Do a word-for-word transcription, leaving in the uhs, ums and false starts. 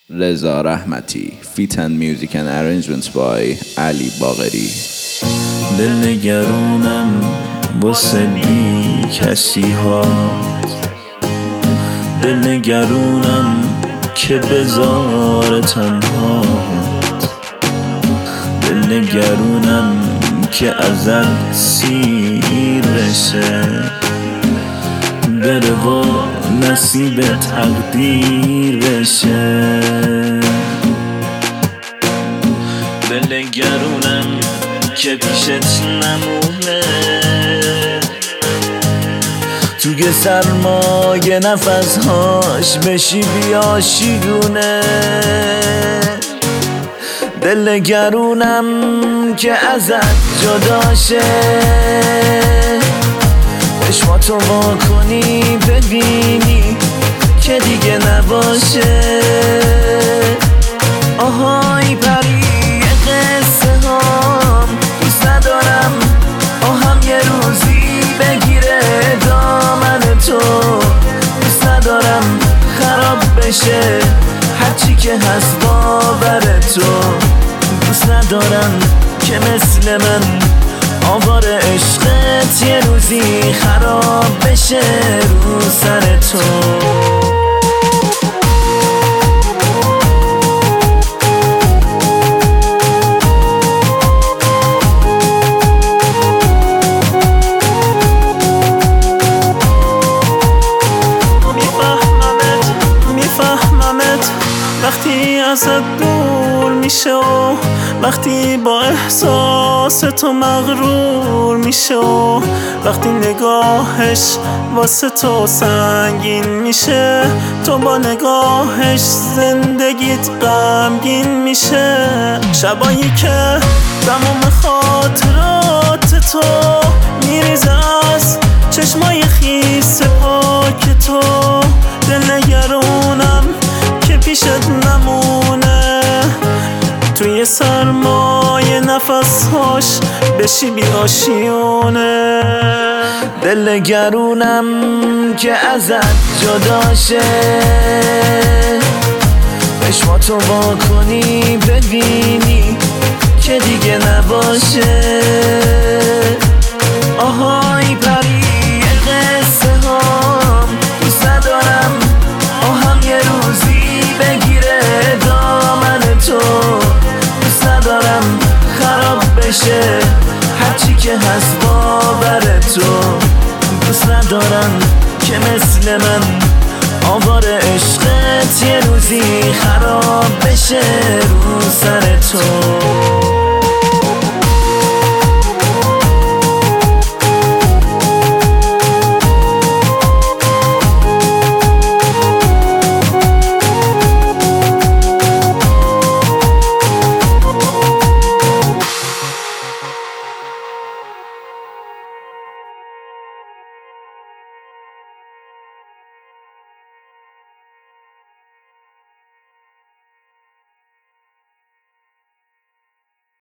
رضا رحمتی. Feat and music and arrangements by علی باقری. دل نگرونم واسه بی کسی ها، دل نگرونم که بذار تنها، دل نگرونم که ازت سیر بشه، بره و نصیب تقدیر بشه. دل نگرونم که پیشت نمونه، توی سرمایه نفسهاش بشی بیا شیرونه. دل نگرونم که ازت جداشه، چشماتو وا کنی ببینی که دیگه نباشه. آهای پری قصه هام دوست ندارم، آهم یه روزی بگیره دامن تو. دوست ندارم خراب بشه هرچی که هست باور تو. دوست ندارم که مثل من آوار عشقت یه روزی خراب بشه رو سر تو. وقتی ازت دور میشه و وقتی با احساس تو مغرور میشه و وقتی نگاهش واسه تو سنگین میشه، تو با نگاهش زندگیت غمگین میشه. شبایی که تمام خاطرات تو میریزه از چشمای خیس پاک تو. دل نگرونم که پیشت نمونه، توی سرمایه نفسهاش بشی بی آشیونه. دل نگرونم که ازت جداشه، چشماتو وا کنی ببینی که دیگه نباشه. آهای پری قصه هام دوست ندارم، آهم یه روزی بگیره دامن تو. دوست ندارم خراب بشه هرچی که هست باور تو. دوست ندارم که مثل من آوار عشقت یه روزی خراب بشه